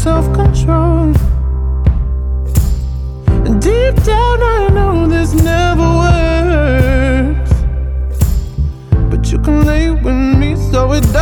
self-control. Deep down I know this never works, but you can lay with me so it does.